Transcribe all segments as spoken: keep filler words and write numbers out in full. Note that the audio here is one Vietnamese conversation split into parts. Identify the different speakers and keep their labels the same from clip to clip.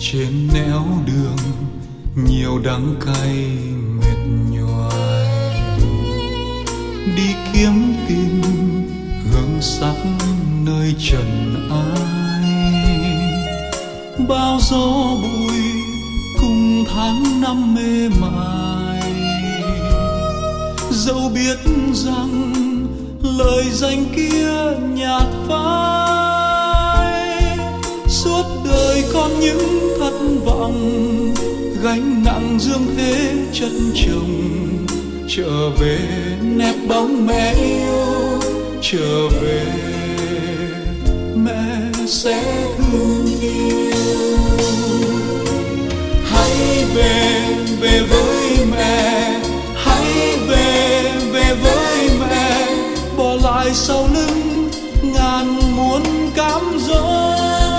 Speaker 1: trên nẻo đường nhiều đắng cay mệt nhoài, đi kiếm tìm hương sắc nơi trần ai. Bao gió bụi cùng tháng năm mê mải, dẫu biết rằng lời danh kia nhạt phai. Suốt đời con những thất vọng, gánh nặng dương thế chất chồng. Trở về nép bóng mẹ yêu, trở về mẹ sẽ thương yêu. Hãy về, về với mẹ, hãy về, về với mẹ. Bỏ lại sau lưng ngàn muôn cám dỗ.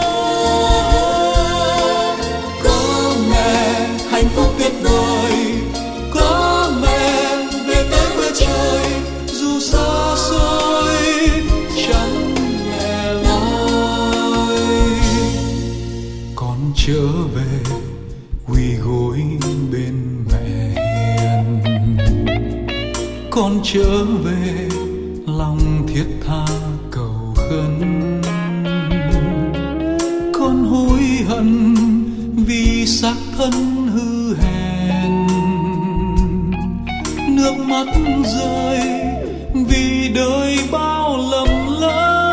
Speaker 1: Có mẹ hạnh phúc tuyệt vời, có mẹ về tới quê trời. Dù xa xôi chẳng lẻ loi, con trở về quỳ gối bên mẹ hiền. Con trở về lòng thiết tha cầu khấn. Con hối hận vì xác thân hư hèn, nước mắt rơi vì đời bao lầm lỡ.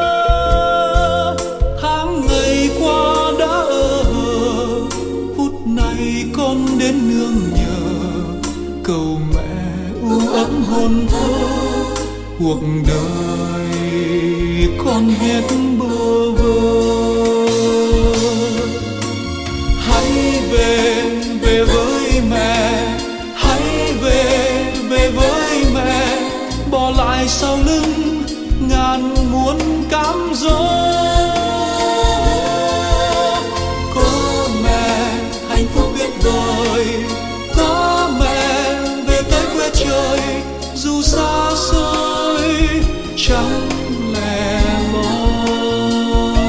Speaker 1: Tháng ngày qua đã ơ hờ, phút này con đến nương nhờ. Cầu mẹ u ấm hồn thơ, cuộc đời con hết bơ vơ. Hãy về, về với mẹ, hãy về, về với mẹ. Bỏ lại sau lưng ngàn muôn cám dỗ. Có mẹ hạnh phúc tuyệt vời, có mẹ về tới quê trời. Dù xa xôi chẳng lẻ loi.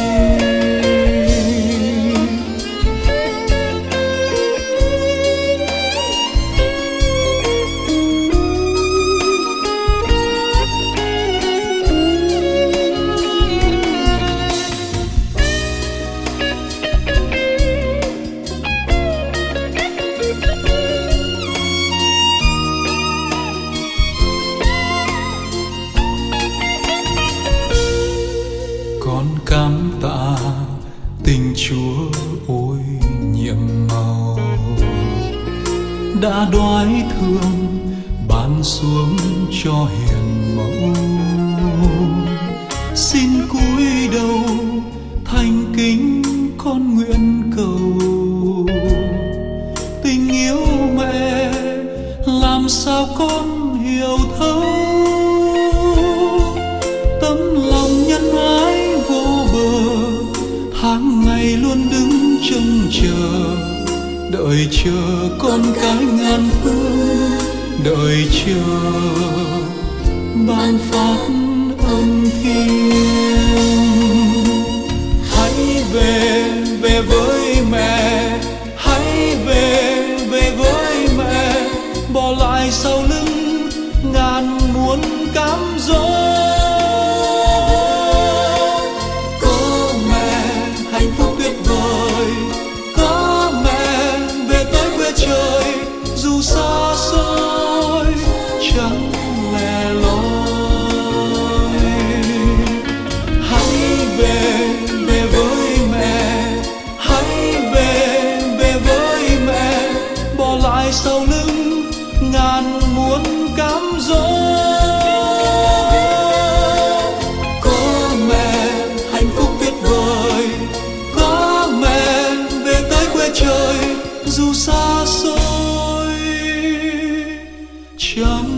Speaker 1: Con cảm tạ tình Chúa ôi nhiệm màu, đã đoái thương ban xuống cho hiền mẫu. Xin cúi đầu thành kính con nguyện cầu. Tình yêu mẹ làm sao con hiểu thấu, tấm lòng nhân ái vô bờ. Tháng ngày luôn đứng trông chờ, đợi chờ con cái ngàn phương, đợi chờ ban phát âm thiên. Hãy về, về với mẹ, hãy về, về với mẹ. Bỏ lại sau lưng ngàn muôn cám dỗ. Có mẹ hạnh phúc tuyệt vời, có mẹ về tới quê trời. Dù xa xôi chẳng lẻ loi. Hãy về, về với mẹ, hãy về, về với mẹ. Bỏ lại sau lưng ngàn muôn cám dỗ. Có mẹ hạnh phúc tuyệt vời, có mẹ về tới quê trời. Dù xa xôi chẳng